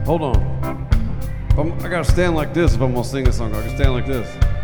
Hold on. I gotta stand like this if I'm gonna sing a song. I can stand like this.